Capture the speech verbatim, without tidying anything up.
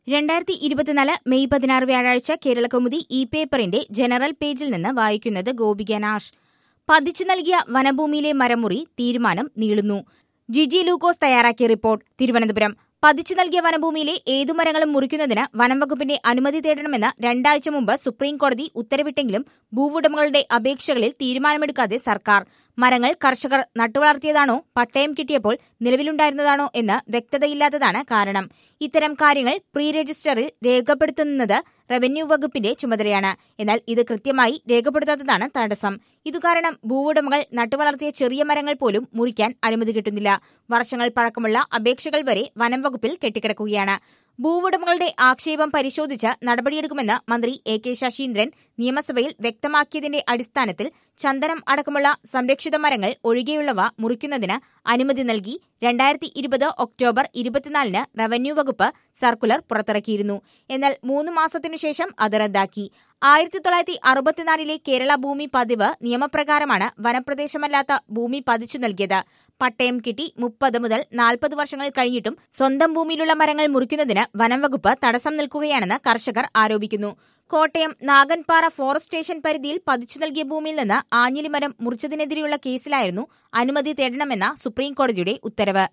രണ്ടായിരത്തി ഇരുപത്തിനാല് മെയ് പതിനാറ് വ്യാഴാഴ്ച കേരളകൗമുദി ഇ പേപ്പറിന്റെ ജനറൽ പേജിൽ നിന്ന് വായിക്കുന്നത് ഗോപിക നാഷ്. പതിച്ചു നൽകിയ വനഭൂമിയിലെ മരമുറി തീരുമാനം നീളുന്നു. ജിജി ലൂക്കോസ് തയ്യാറാക്കിയ റിപ്പോർട്ട്. തിരുവനന്തപുരം. പതിച്ചു നൽകിയ വനഭൂമിയിലെ ഏതു മരങ്ങളും മുറിക്കുന്നതിന് വനംവകുപ്പിന്റെ അനുമതി തേടണമെന്ന് രണ്ടാഴ്ച മുമ്പ് സുപ്രീംകോടതി ഉത്തരവിട്ടെങ്കിലും ഭൂവുടമകളുടെ അപേക്ഷകളിൽ തീരുമാനമെടുക്കാതെ സർക്കാർ. മരങ്ങൾ കർഷകർ നട്ടുവളർത്തിയതാണോ പട്ടയം കിട്ടിയപ്പോൾ നിലവിലുണ്ടായിരുന്നതാണോ എന്ന് വ്യക്തതയില്ലാത്തതാണ് കാരണം. ഇത്തരം കാര്യങ്ങൾ പ്രീ രജിസ്റ്ററിൽ രേഖപ്പെടുത്തുന്നത് റവന്യൂ വകുപ്പിന്റെ ചുമതലയാണ്. എന്നാൽ ഇത് കൃത്യമായി രേഖപ്പെടുത്താത്തതാണ് തടസ്സം. ഇതുകാരണം ഭൂവുടമകൾ നട്ടുവളർത്തിയ ചെറിയ മരങ്ങൾ പോലും മുറിക്കാൻ അനുമതി കിട്ടുന്നില്ല. വർഷങ്ങൾ പഴക്കമുള്ള അപേക്ഷകൾ വരെ വനം വകുപ്പിൽ കെട്ടിക്കിടക്കുകയാണ്. ഭൂവുടമകളുടെ ആക്ഷേപം പരിശോധിച്ച് നടപടിയെടുക്കുമെന്ന് മന്ത്രി എ കെ ശശീന്ദ്രൻ നിയമസഭയിൽ വ്യക്തമാക്കിയതിന്റെ അടിസ്ഥാനത്തിൽ ചന്ദനം അടക്കമുള്ള സംരക്ഷിത മരങ്ങൾ ഒഴികെയുള്ളവ മുറിക്കുന്നതിന് അനുമതി നൽകി രണ്ടായിരത്തി ഇരുപത് ഒക്ടോബർ ഇരുപത്തിനാലിന് റവന്യൂ വകുപ്പ് സർക്കുലർ പുറത്തിറക്കിയിരുന്നു. എന്നാൽ മൂന്ന് മാസത്തിനുശേഷം അത് റദ്ദാക്കി. ആയിരത്തി തൊള്ളായിരത്തി അറുപത്തിനാലിലെ കേരള ഭൂമി പതിവ് നിയമപ്രകാരമാണ് വനപ്രദേശമല്ലാത്ത ഭൂമി പതിച്ചു നൽകിയത്. പട്ടയം കിട്ടി മുപ്പത് മുതൽ നാൽപ്പത് വർഷങ്ങൾ കഴിഞ്ഞിട്ടും സ്വന്തം ഭൂമിയിലുള്ള മരങ്ങൾ മുറിക്കുന്നതിന് വനം വകുപ്പ് തടസ്സം നിൽക്കുകയാണെന്ന് കർഷകർ ആരോപിക്കുന്നു. കോട്ടയം നാഗൻപാറ ഫോറസ്റ്റ് സ്റ്റേഷൻ പരിധിയിൽ പതിച്ചു നൽകിയ ഭൂമിയിൽ നിന്ന് ആഞ്ഞിലിമരം മുറിച്ചതിനെതിരെയുള്ള കേസിലായിരുന്നു അനുമതി തേടണമെന്ന സുപ്രീംകോടതിയുടെ ഉത്തരവ്.